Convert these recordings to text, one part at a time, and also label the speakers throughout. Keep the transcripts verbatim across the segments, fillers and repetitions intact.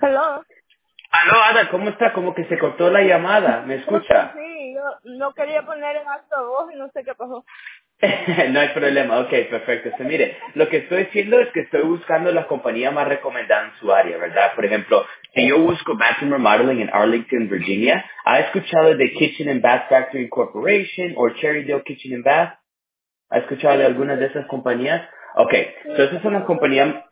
Speaker 1: Hello.
Speaker 2: Aló, Ada, ¿cómo está? Como que se cortó la llamada. ¿Me escucha?
Speaker 1: Sí, yo no quería poner en alto voz y no sé qué pasó.
Speaker 2: No hay problema. Ok, perfecto. So, mire, lo que estoy diciendo es que estoy buscando la compañía más recomendada en su área, ¿verdad? Por ejemplo, si yo busco Bathroom Remodeling en Arlington, Virginia, ¿ha escuchado de Kitchen and Bath Factory Corporation o Cherrydale Kitchen and Bath? ¿Ha escuchado de
Speaker 1: Sí,
Speaker 2: algunas de esas compañías? Ok,
Speaker 1: sí,
Speaker 2: so esas son las compañías...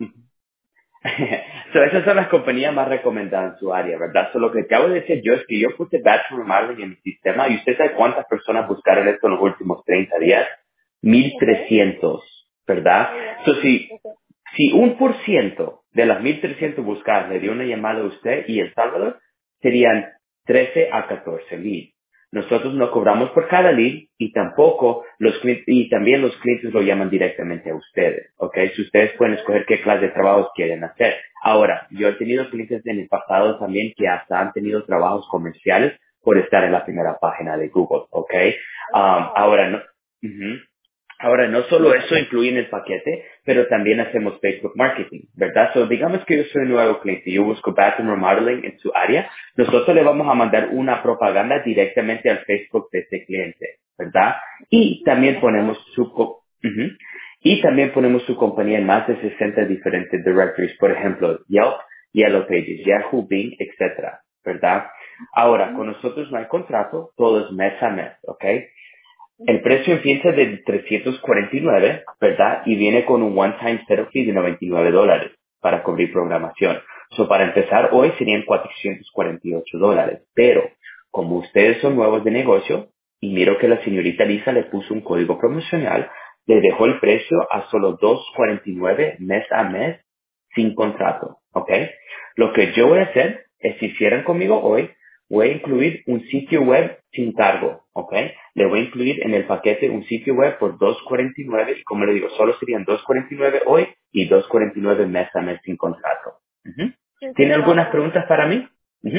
Speaker 2: So, esas son las compañías más recomendadas en su área, ¿verdad? So, lo que acabo de decir yo es que yo puse Bachelor Remodeling en mi sistema y usted sabe cuántas personas buscaron esto en los últimos treinta días. Mil
Speaker 1: ok.
Speaker 2: trescientos, ¿verdad?
Speaker 1: Oh, wow.
Speaker 2: So, si,
Speaker 1: Ok.
Speaker 2: si un por ciento de las mil trescientos buscadas le dio una llamada a usted y El Salvador, serían trece a catorce mil. Nosotros no cobramos por cada lead y tampoco los cli- y también los clientes lo llaman directamente a ustedes, ¿ok? Si ustedes pueden escoger qué clase de trabajos quieren hacer. Ahora, yo he tenido clientes en el pasado también que hasta han tenido trabajos comerciales por estar en la primera página de Google, ¿ok?
Speaker 1: Oh,
Speaker 2: Um,
Speaker 1: wow.
Speaker 2: ahora, no, ujú. Ahora, no solo eso incluye en el paquete, pero también hacemos Facebook Marketing, ¿verdad? So, digamos que yo soy un nuevo cliente y yo busco Bathroom Remodeling en su área, nosotros le vamos a mandar una propaganda directamente al Facebook de ese cliente, ¿verdad? Y también
Speaker 1: Ok.
Speaker 2: ponemos su, co- ujú. y también ponemos su compañía en más de sesenta diferentes directories, por ejemplo, Yelp, Yellow Pages, Yahoo, Bing, etcétera, ¿verdad? Ahora, con nosotros no hay contrato, todo es mes a mes, ¿ok? El precio empieza de trescientos cuarenta y nueve, ¿verdad? Y viene con un one-time setup fee de noventa y nueve dólares para cubrir programación. So, para empezar hoy serían cuatrocientos cuarenta y ocho dólares. Pero, como ustedes son nuevos de negocio, y miro que la señorita Lisa le puso un código promocional, le dejó el precio a solo dos cuarenta y nueve mes a mes sin contrato, ¿ok? Lo que yo voy a hacer es, si cierran conmigo hoy, voy a incluir un sitio web sin cargo, ¿ok? Le voy a incluir en el paquete un sitio web por dos cuarenta y nueve y como le digo, solo serían dos cuarenta y nueve hoy y dos cuarenta y nueve mes a mes sin contrato. Ujú.
Speaker 1: Sin
Speaker 2: ¿Tiene algunas
Speaker 1: contrato.
Speaker 2: preguntas para mí? Ujú.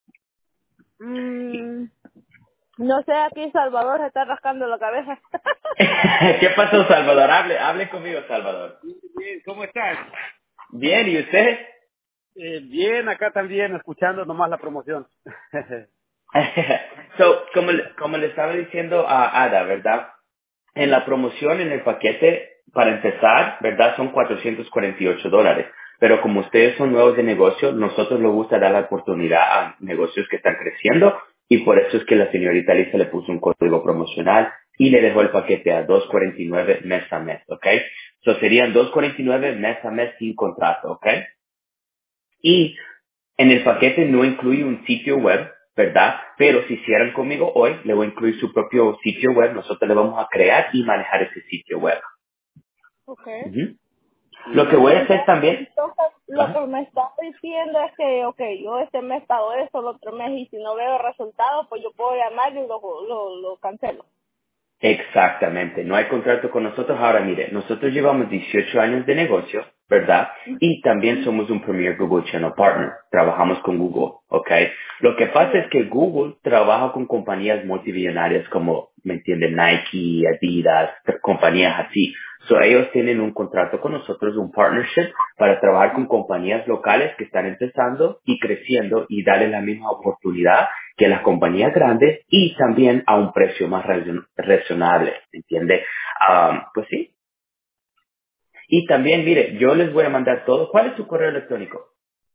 Speaker 1: Mm, no sé, aquí Salvador se está rascando la cabeza.
Speaker 2: ¿Qué pasó, Salvador? Hable, hable conmigo, Salvador.
Speaker 3: Bien, ¿cómo estás?
Speaker 2: Bien, ¿y usted?
Speaker 3: Eh, bien, acá también, escuchando nomás la promoción.
Speaker 2: So, como, le- como le estaba diciendo a Ada, ¿verdad? En la promoción, en el paquete, para empezar, ¿verdad? Son cuatrocientos cuarenta y ocho dólares. Pero como ustedes son nuevos de negocio, nosotros nos gusta dar la oportunidad a negocios que están creciendo y por eso es que la señorita Lisa le puso un código promocional y le dejó el paquete a dos cuarenta y nueve mes a mes, ¿ok? So serían dos cuarenta y nueve mes a mes sin contrato, ¿ok? Y en el paquete no incluye un sitio web, ¿verdad? Pero si cierran conmigo hoy, le voy a incluir su propio sitio web. Nosotros le vamos a crear y manejar ese sitio web.
Speaker 1: Ok.
Speaker 2: Ujú. Lo que voy a hacer
Speaker 1: Entonces,
Speaker 2: también...
Speaker 1: entonces, lo
Speaker 2: Ajá.
Speaker 1: que me está diciendo es que, ok, yo este mes pago esto, el otro mes, y si no veo resultados, pues yo puedo llamar y lo, lo, lo cancelo.
Speaker 2: Exactamente, no hay contrato con nosotros. Ahora, mire, nosotros llevamos dieciocho años de negocio, ¿verdad? Y también somos un Premier Google Channel Partner. Trabajamos con Google, ¿ok? Lo que pasa es
Speaker 1: Ok.
Speaker 2: que Google trabaja con compañías multimillonarias como, ¿me entienden? Nike, Adidas, compañías así. So, ellos tienen un contrato con nosotros, un partnership, para trabajar con compañías locales que están empezando y creciendo y darles la misma oportunidad que las compañías grandes y también a un precio más razon- razonable, ¿entiende? Am, pues sí. Y también, mire, yo les voy a mandar todo. ¿Cuál es su correo electrónico?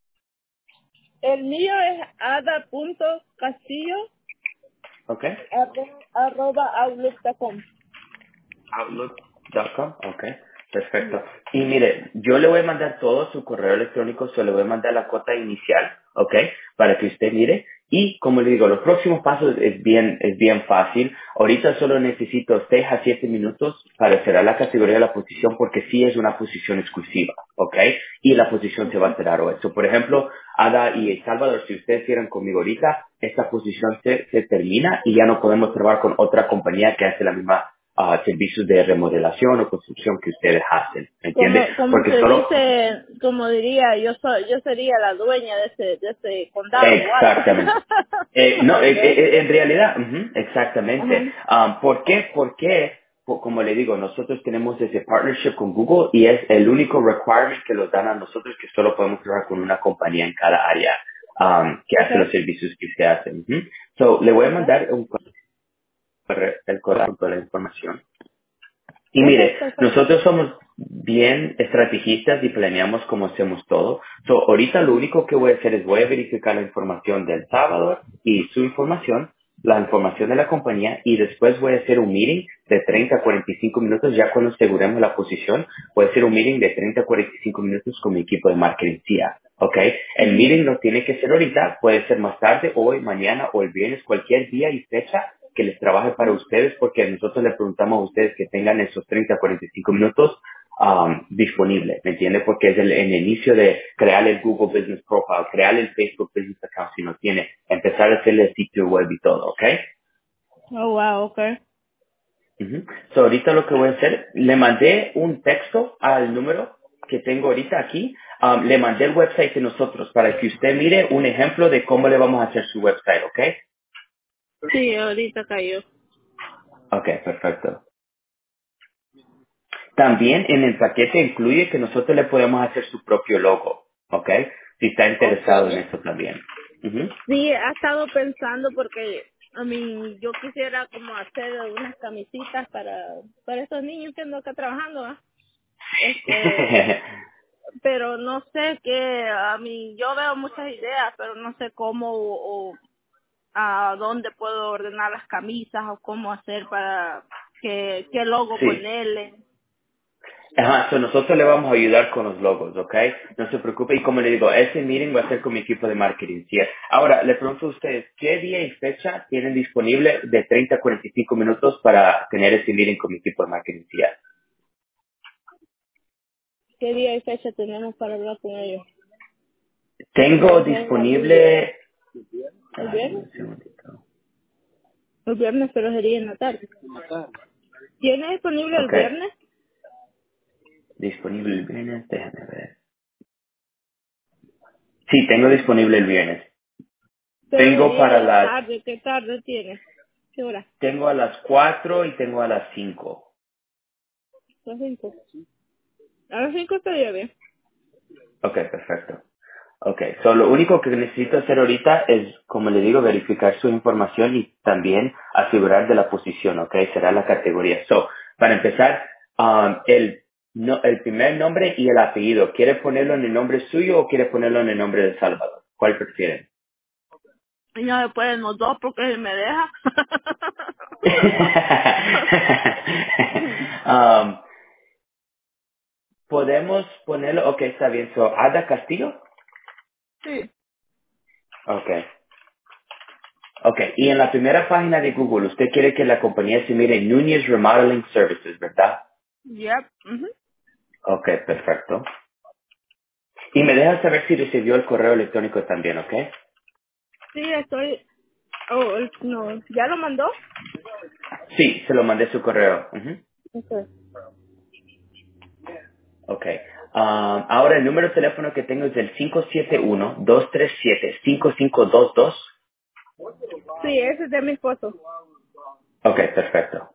Speaker 1: El mío es ada.castillo
Speaker 2: ¿Ok?
Speaker 1: arro- arroba outlook punto com.
Speaker 2: outlook punto com. Ok, perfecto. Y mire, yo le voy a mandar todo su correo electrónico, se le voy a mandar la cuota inicial, ok, para que usted mire. Y como le digo, los próximos pasos es bien, es bien fácil. Ahorita solo necesito seis a siete minutos para cerrar la categoría de la posición porque sí es una posición exclusiva, ok, y la posición se va a cerrar hoy. So, por ejemplo, Ada y El Salvador, si ustedes cierran conmigo ahorita, esta posición se, se termina y ya no podemos trabajar con otra compañía que hace la misma ah, servicios de remodelación o construcción que ustedes hacen, ¿me entiende?
Speaker 1: Como, como
Speaker 2: Porque
Speaker 1: se
Speaker 2: solo,
Speaker 1: dice, como diría, yo soy, yo sería la dueña de ese, de ese condado o algo.
Speaker 2: exactamente. Eh, no, eh, eh,
Speaker 1: Okay.
Speaker 2: eh, en realidad, ujú,
Speaker 1: Ajá.
Speaker 2: exactamente. Ah, ¿Por qué? ¿Por qué? po- como le digo, nosotros tenemos ese partnership con Google y es el único requirement que nos dan a nosotros que solo podemos trabajar con una compañía en cada área um, que hace los
Speaker 1: Okay.
Speaker 2: servicios que se hacen. Ujú. So, le voy a
Speaker 1: Okay.
Speaker 2: mandar un correo, el correo con toda la información. Y
Speaker 1: Okay,
Speaker 2: mire,
Speaker 1: perfecto.
Speaker 2: nosotros somos bien estrategistas y planeamos como hacemos todo. So, ahorita lo único que voy a hacer es voy a verificar la información del sábado y su información, la información de la compañía y después voy a hacer un meeting de treinta a cuarenta y cinco minutos ya cuando aseguremos la posición. Voy a hacer un meeting de treinta a cuarenta y cinco minutos con mi equipo de marketing C I A. ¿Ok? El
Speaker 1: Ujú.
Speaker 2: meeting no tiene que ser ahorita, puede ser más tarde, hoy, mañana o el viernes, cualquier día y fecha que les trabaje para ustedes porque nosotros les preguntamos a ustedes que tengan esos treinta a cuarenta y cinco minutos um, disponibles, ¿me entiende? Porque es el, en el inicio de crear el Google Business Profile, crear el Facebook Business Account si no tiene, empezar a hacerle el sitio web y todo, ¿ok?
Speaker 1: Oh, wow, okay.
Speaker 2: Ujú. So, ahorita lo que voy a hacer, le mandé un texto al número que tengo ahorita aquí, um, le mandé el website de nosotros para que usted mire un ejemplo de cómo le vamos a hacer su website, ¿ok?
Speaker 1: Sí, ahorita cayó.
Speaker 2: Ok, perfecto. También en el paquete incluye que nosotros le podemos hacer su propio logo, ¿ok? Si está interesado en
Speaker 1: Okay.
Speaker 2: eso también. Ujú.
Speaker 1: Sí, ha estado pensando porque a mí yo quisiera como hacer unas camisitas para para estos niños que ando acá trabajando, ¿ah? Este, pero no sé qué, a mí yo veo muchas ideas, pero no sé cómo o, o a dónde puedo ordenar las camisas o cómo hacer para que qué logo
Speaker 2: Sí.
Speaker 1: ponerle.
Speaker 2: Ajá, so nosotros le vamos a ayudar con los logos, ¿ok? No se preocupe. Y como le digo, ese meeting va a ser con mi equipo de marketing. ¿Sí? Ahora, le pregunto a ustedes, ¿qué día y fecha tienen disponible de treinta a cuarenta y cinco minutos para tener ese meeting con mi equipo de marketing? ¿Sí?
Speaker 1: ¿Qué día y fecha tenemos para hablar con ellos?
Speaker 2: Tengo
Speaker 1: Puede ser
Speaker 2: disponible...
Speaker 1: el
Speaker 2: Ay,
Speaker 1: viernes,
Speaker 2: un segundito.
Speaker 1: el viernes pero sería en la tarde. ¿Tiene disponible el
Speaker 2: Ok,
Speaker 1: viernes?
Speaker 2: disponible el viernes, déjame ver. Sí, tengo disponible el viernes.
Speaker 1: Pero
Speaker 2: Tengo
Speaker 1: sería
Speaker 2: para
Speaker 1: en la
Speaker 2: las,
Speaker 1: tarde. ¿Qué tarde tiene? ¿Qué hora?
Speaker 2: tengo a las cuatro y tengo a las cinco.
Speaker 1: Las cinco. A las cinco estaría bien.
Speaker 2: Ok, perfecto. Ok, so lo único que necesito hacer ahorita es, como le digo, verificar su información y también asegurar de la posición, ok, será la categoría. So, para empezar, um, el, no, el primer nombre y el apellido, ¿quiere ponerlo en el nombre suyo o quiere ponerlo en el nombre de Salvador? ¿Cuál prefieren?
Speaker 1: Y no me pueden los dos porque si me deja.
Speaker 2: um, Podemos ponerlo, ok, está bien. So, Ada Castillo.
Speaker 1: Sí.
Speaker 2: Ok. Ok. Y en la primera página de Google, usted quiere que la compañía se mire Núñez Remodeling Services, ¿verdad?
Speaker 1: Yep. Ujú.
Speaker 2: Ok, perfecto. Y me deja saber si recibió el correo electrónico también, ¿ok?
Speaker 1: Sí, estoy... Oh, el- no. ¿Ya lo mandó?
Speaker 2: Sí, se lo mandé su correo. Ujú.
Speaker 1: Okay.
Speaker 2: Ok. Um, ahora el número de teléfono que tengo es el cinco siete uno, dos tres siete, cinco cinco dos dos.
Speaker 1: Sí, ese es de mi esposo.
Speaker 2: Ok, perfecto.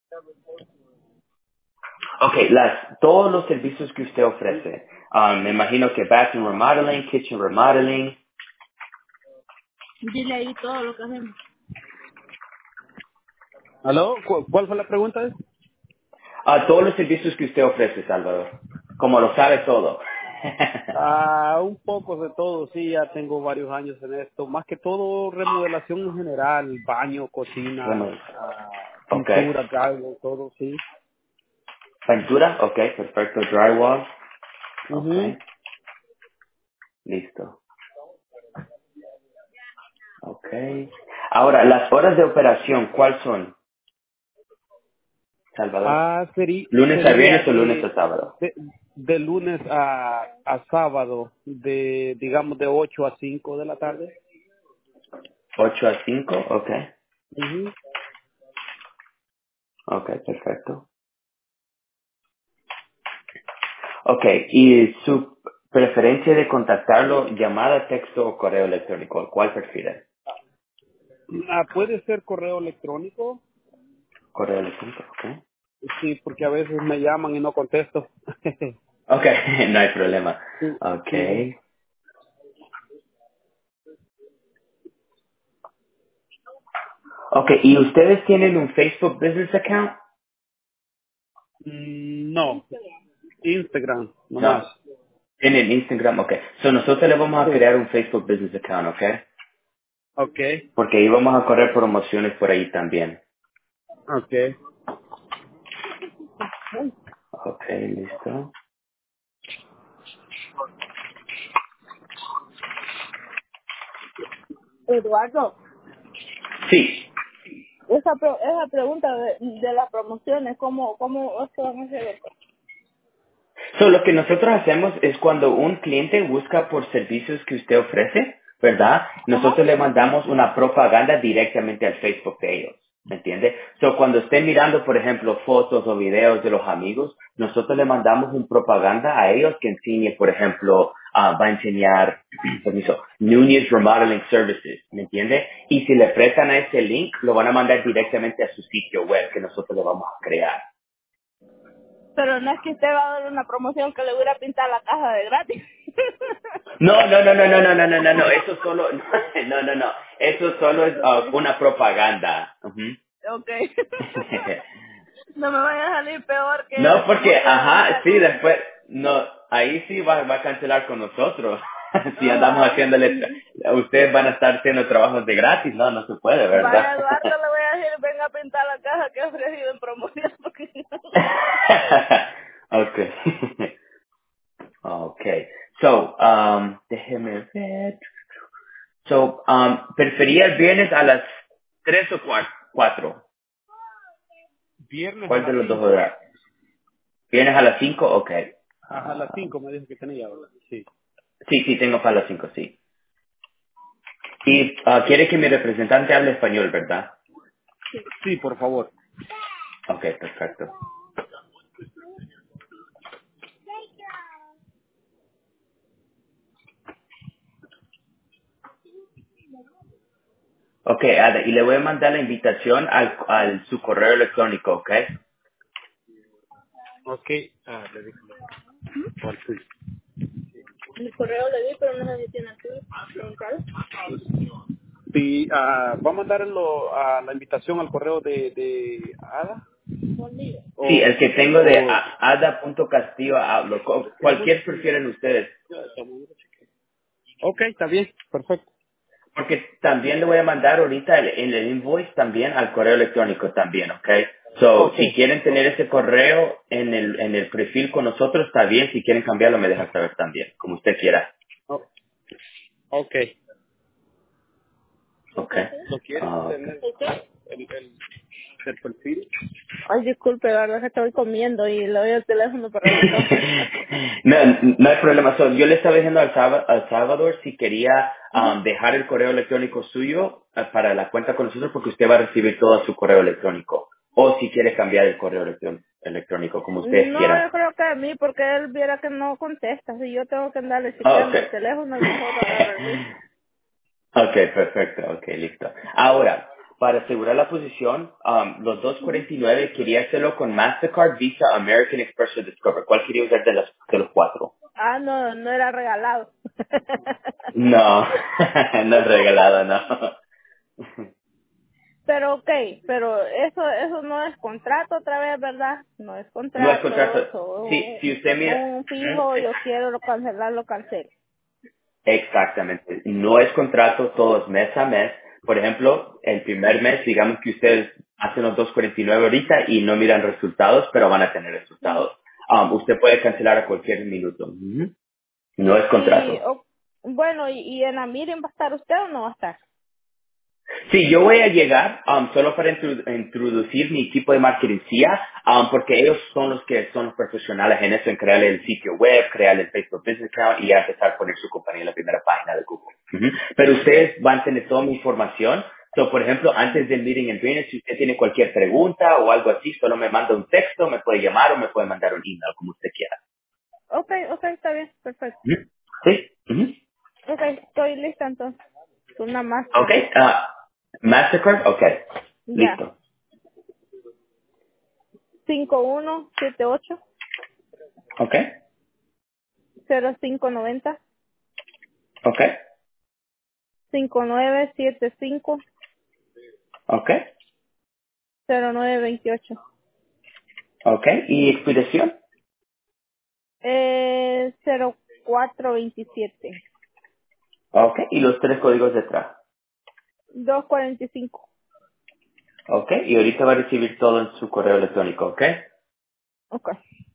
Speaker 2: Ok, las, todos los servicios que usted ofrece. Um, me imagino que bathroom remodeling, kitchen remodeling,
Speaker 1: Dile ahí todo lo que hacemos.
Speaker 3: ¿Aló? ¿Cu- ¿Cuál fue la pregunta?
Speaker 2: ah, todos los servicios que usted ofrece, Salvador. Como lo sabe todo.
Speaker 3: Ah, un poco de todo, sí, ya tengo varios años en esto. Más que todo remodelación en general, baño, cocina,
Speaker 2: Bueno,
Speaker 3: ah,
Speaker 2: ok.
Speaker 3: pintura, drywall, todo, sí.
Speaker 2: Pintura, ok, perfecto. Drywall, ok,
Speaker 3: Ujú.
Speaker 2: listo. Ok. Ahora, las horas de operación, ¿cuáles son, Salvador?
Speaker 3: Ah, seri-
Speaker 2: ¿Lunes a
Speaker 3: sería
Speaker 2: viernes o lunes
Speaker 3: de,
Speaker 2: a sábado?
Speaker 3: de, de lunes a, a sábado, de digamos de ocho a cinco de la tarde.
Speaker 2: Ocho a cinco, ok.
Speaker 3: Ujú.
Speaker 2: Ok, perfecto. Ok, ¿y su preferencia de contactarlo, llamada, texto o correo electrónico? ¿Cuál prefiere?
Speaker 3: Ah, puede ser correo electrónico.
Speaker 2: Correo electrónico, ok.
Speaker 3: Sí, porque a veces me llaman y no contesto.
Speaker 2: Ok, no hay problema.
Speaker 3: Sí,
Speaker 2: Ok.
Speaker 3: sí.
Speaker 2: Ok, ¿y ustedes tienen un Facebook Business Account?
Speaker 3: Mm, No, Instagram, nomás.
Speaker 2: No. ¿Tienen Instagram? Ok. So nosotros le vamos a
Speaker 3: Sí.
Speaker 2: crear un Facebook Business Account, ok?
Speaker 3: Ok,
Speaker 2: Porque ahí vamos a correr promociones por ahí también.
Speaker 3: ok.
Speaker 2: Ok, listo.
Speaker 1: Eduardo,
Speaker 2: Sí.
Speaker 1: esa, pro- esa pregunta de, de las promociones, ¿cómo, cómo se van a hacer eso?
Speaker 2: So, lo que nosotros hacemos es cuando un cliente busca por servicios que usted ofrece, ¿verdad?
Speaker 1: Ajá.
Speaker 2: Nosotros le mandamos una propaganda directamente al Facebook de ellos, ¿me entiende? So, cuando estén mirando, por ejemplo, fotos o videos de los amigos, nosotros le mandamos una propaganda a ellos que enseñe, por ejemplo, ah, va a enseñar, permiso, Núñez Remodeling Services, ¿me entiende? Y si le prestan a ese link, lo van a mandar directamente a su sitio web que nosotros le vamos a crear.
Speaker 1: Pero no es que usted va a dar una promoción que le voy a pintar la caja de gratis.
Speaker 2: No, no, no, no, no, no, no, no, no, no, eso solo, no, no, no, eso solo es ah,
Speaker 1: Okay.
Speaker 2: una propaganda. Ujú.
Speaker 1: Okay. No me vaya a salir peor que esa
Speaker 2: No, porque,
Speaker 1: promoción
Speaker 2: ajá,
Speaker 1: ahorita.
Speaker 2: sí, después, no, ahí sí va, va a cancelar con nosotros. Si andamos
Speaker 1: Ajá.
Speaker 2: haciéndole, ustedes van a estar haciendo trabajos de gratis, no, no se puede, ¿verdad?
Speaker 1: Vaya, Eduardo, le voy a decir, venga a pintar la caja que he ofrecido en promoción. Porque
Speaker 2: Okay. Okay. So, um, déjeme ver. So, um, prefería el viernes a las tres o cua- cuatro.
Speaker 3: Viernes a
Speaker 2: ¿Cuál de
Speaker 3: las
Speaker 2: los dos
Speaker 3: cinco.
Speaker 2: horarios? ¿Vienes a las cinco? Ok.
Speaker 3: Ajá, a las
Speaker 2: Ah,
Speaker 3: cinco me dijo que tenía, ¿verdad? Sí.
Speaker 2: sí, sí, tengo para las cinco, sí. Y ah, quiere que mi representante hable español, ¿verdad?
Speaker 3: Sí, por favor.
Speaker 2: Ok, perfecto. Ok, Ada, y le voy a mandar la invitación al, al su correo electrónico, ¿ok?
Speaker 3: Ok. Ah, le dije. ¿Cuál fue?
Speaker 1: el correo le di, pero no sé si tiene aquí. Preguntar.
Speaker 3: Sí, ah, va a mandarlo a la invitación al correo de, de Ada.
Speaker 2: Sí,
Speaker 3: O,
Speaker 2: el que tengo de
Speaker 3: o
Speaker 2: a- ada.castillo a Outlook. O cualquier prefieren ustedes.
Speaker 3: ok, está bien, perfecto.
Speaker 2: Porque también le voy a mandar ahorita el, en el invoice también al correo electrónico también, ¿ok? So,
Speaker 3: Ok,
Speaker 2: si quieren tener ese correo en el, en el perfil con nosotros, está bien. Si quieren cambiarlo, me dejan saber también, como usted quiera.
Speaker 3: o- ok.
Speaker 2: ¿Ok?
Speaker 3: ¿Lo quieres
Speaker 2: Ah, ok.
Speaker 3: tener el, el, el perfil?
Speaker 1: Ay, disculpe, la verdad es que estoy comiendo y le doy el teléfono para la tos.
Speaker 2: no, no hay problema. So, yo le estaba diciendo al, Salva- al Salvador si quería um, dejar el correo electrónico suyo eh, para la cuenta con nosotros porque usted va a recibir todo su correo electrónico. O si quiere cambiar el correo electrón- electrónico, como ustedes
Speaker 1: No,
Speaker 2: quieran.
Speaker 1: yo creo que a mí, porque él viera que no contesta. Si yo tengo que andarle
Speaker 2: Ah, ok.
Speaker 1: chequeando el teléfono, mejor agarro el mío.
Speaker 2: Ok, perfecto. Ok, listo. Ahora, para asegurar la posición, um, los dos cuarenta y nueve quería hacerlo con Mastercard, Visa, American Express o Discover. ¿Cuál quería usar de los, de los cuatro?
Speaker 1: Ah, no, no era regalado.
Speaker 2: No, no es regalado, no.
Speaker 1: Pero ok, pero eso eso no es contrato otra vez, ¿verdad? No es
Speaker 2: No es contrato.
Speaker 1: contrato,
Speaker 2: Sí,
Speaker 1: so,
Speaker 2: si usted mira.
Speaker 1: un
Speaker 2: Ujú.
Speaker 1: fijo, yo quiero lo cancelar, lo cancelo.
Speaker 2: Exactamente. No es contrato, todo es mes a mes. Por ejemplo, el primer mes, digamos que ustedes hacen los dos cuarenta y nueve ahorita y no miran resultados, pero van a tener
Speaker 1: Ujú.
Speaker 2: resultados. Um, usted puede cancelar a cualquier minuto. Ujú. No es
Speaker 1: Y,
Speaker 2: contrato.
Speaker 1: o- bueno, y, y en la miren va a estar usted o no va a estar.
Speaker 2: Sí, yo voy a llegar um, solo para intru- introducir mi equipo de marketing C I A, um, porque ellos son los que son los profesionales en eso, en crear el sitio web, crear el Facebook Business Account y ya empezar a poner su compañía en la primera página de Google. Ujú. Pero ustedes van a tener toda mi información. So, por ejemplo, antes del meeting en Venus, si usted tiene cualquier pregunta o algo así, solo me manda un texto, me puede llamar o me puede mandar un email, como usted quiera.
Speaker 1: Ok, ok, está bien, perfecto.
Speaker 2: Ujú. ¿Sí? Ujú.
Speaker 1: Ok, estoy lista entonces. Una
Speaker 2: Ok.
Speaker 1: Mastercard.
Speaker 2: ah, Mastercard, ok.
Speaker 1: Ya.
Speaker 2: Listo.
Speaker 1: cinco uno siete ocho
Speaker 2: Ok.
Speaker 1: cero cinco noventa
Speaker 2: Ok.
Speaker 1: cinco nueve siete cinco
Speaker 2: Ok.
Speaker 1: cero nueve veintiocho.
Speaker 2: Ok. ¿Y expiración?
Speaker 1: Eh, cero cuatro veintisiete.
Speaker 2: Ok. ¿Y los tres códigos detrás?
Speaker 1: dos cuarenta y cinco.
Speaker 2: Ok. Y ahorita va a recibir todo en su correo electrónico, ok.
Speaker 1: Ok.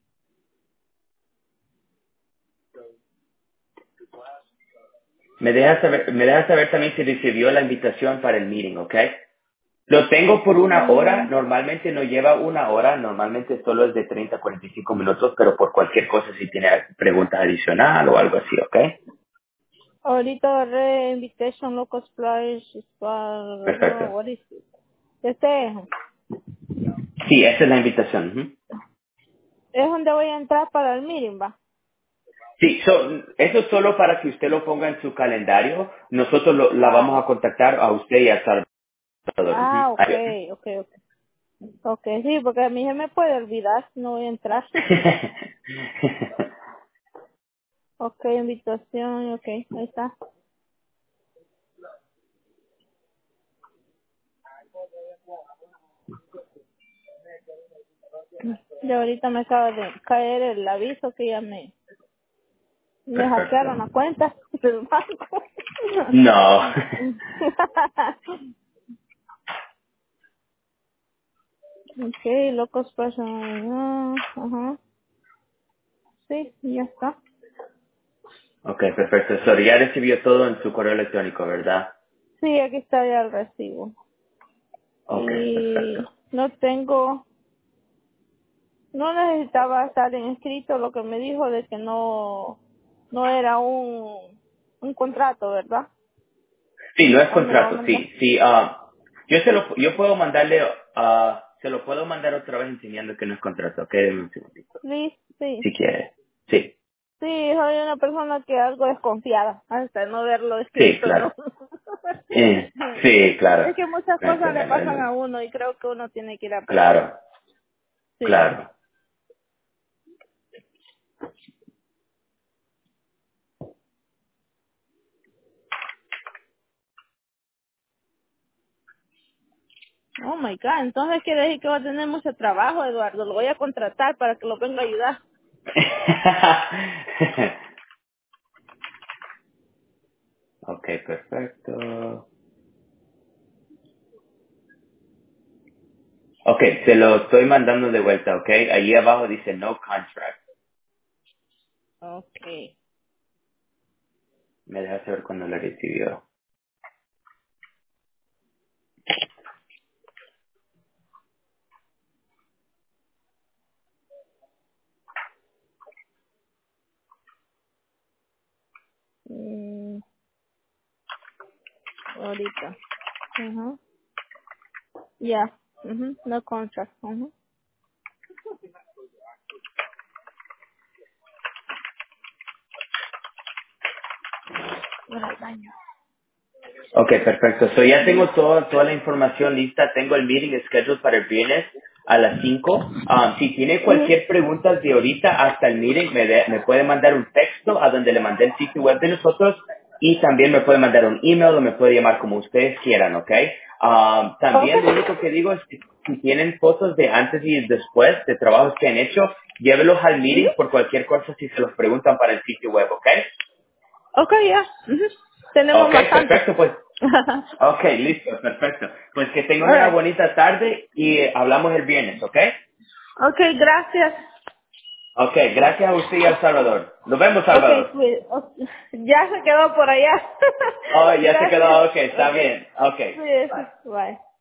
Speaker 2: Me deja saber, me deja saber también si recibió la invitación para el meeting, ok. Lo tengo por una hora,
Speaker 1: Mm,
Speaker 2: normalmente no lleva una hora, normalmente solo es de treinta a cuarenta y cinco minutos, pero por cualquier cosa si tiene preguntas adicional o algo así, ¿ok?
Speaker 1: ahorita agarré invitation local splash para
Speaker 2: Perfecto.
Speaker 1: what is it? Este es
Speaker 2: Sí, esa es la invitación. Ujú.
Speaker 1: es donde voy a entrar para el meeting, va.
Speaker 2: Sí, so, eso es solo para que usted lo ponga en su calendario. Nosotros lo- la
Speaker 1: Ah,
Speaker 2: vamos a contactar a usted y a Salvador. Ujú.
Speaker 1: ah,
Speaker 2: Ay.
Speaker 1: okay, okay, okay. Okay, sí, porque a mí se me puede olvidar, no voy a entrar. Okay, invitación, okay, ahí está. Y ahorita me acaba de caer el aviso que ya me, me hackearon
Speaker 2: Perfecto.
Speaker 1: la cuenta del banco.
Speaker 2: No.
Speaker 1: Okay, locos personal, ajá, sí, ya está.
Speaker 2: Ok, perfecto. So, ya recibió todo en su correo electrónico, ¿verdad?
Speaker 1: Sí, aquí está ya el recibo.
Speaker 2: Ok,
Speaker 1: Y
Speaker 2: perfecto.
Speaker 1: no tengo, no necesitaba estar inscrito, lo que me dijo de que no, no era un, un contrato, ¿verdad?
Speaker 2: Sí, no es
Speaker 1: O me lo va a
Speaker 2: contrato,
Speaker 1: mandar.
Speaker 2: sí. Sí, ah, yo se lo, yo puedo mandarle, ah, se lo puedo mandar otra vez enseñando que no es contrato, ok, deme un segundito,
Speaker 1: Sí, sí.
Speaker 2: si quiere. Sí,
Speaker 1: Sí, soy una persona que algo desconfiada, hasta no verlo
Speaker 2: sí,
Speaker 1: escrito, ¿no?
Speaker 2: claro. Eh, sí,
Speaker 1: Es
Speaker 2: claro.
Speaker 1: que muchas
Speaker 2: No hay
Speaker 1: cosas le
Speaker 2: problema,
Speaker 1: pasan
Speaker 2: deme-
Speaker 1: a uno y creo que uno tiene que ir aprendiendo.
Speaker 2: Claro,
Speaker 1: Sí.
Speaker 2: claro.
Speaker 1: Oh my God, entonces quiere decir que va a tener mucho trabajo, Eduardo. Lo voy a contratar para que lo venga a ayudar.
Speaker 2: Ok, perfecto. Ok, se lo estoy mandando de vuelta, ok. Ahí abajo dice no contract.
Speaker 1: Okay.
Speaker 2: Me deja saber cuando lo recibió.
Speaker 1: Mm, ahorita. Ajá. Ya. Mhm. No contract. Ajá. Voy al baño.
Speaker 2: Ok, perfecto. So ya
Speaker 1: Ujú.
Speaker 2: tengo toda, toda la información lista. Tengo el meeting scheduled para el viernes a las cinco. Um, si tiene
Speaker 1: Ujú.
Speaker 2: cualquier pregunta de ahorita hasta el meeting, me, de- me puede mandar un texto a donde le mandé el sitio web de nosotros y también me puede mandar un email o me puede llamar como ustedes quieran, ¿ok? Um, también lo
Speaker 1: Okay.
Speaker 2: único que digo es que si tienen fotos de antes y después de trabajos que han hecho, llévelos al
Speaker 1: Ujú.
Speaker 2: meeting por cualquier cosa si se los preguntan para el sitio web, ¿ok?
Speaker 1: Okay, ya. Ujú. Tenemos
Speaker 2: Ok,
Speaker 1: bastante.
Speaker 2: perfecto, pues. Ok, listo, perfecto. Pues que tengan una
Speaker 1: Alright.
Speaker 2: bonita tarde y eh, hablamos el viernes, ¿ok?
Speaker 1: Okay, gracias.
Speaker 2: Ok, gracias a usted y a Salvador. Nos vemos,
Speaker 1: Okay,
Speaker 2: Salvador.
Speaker 1: pues, o- ya se quedó por allá.
Speaker 2: Oh, ya se
Speaker 1: Gracias.
Speaker 2: quedó, ok, está
Speaker 1: Okay.
Speaker 2: bien. Ok,
Speaker 1: Sí,
Speaker 2: bye.
Speaker 1: bye.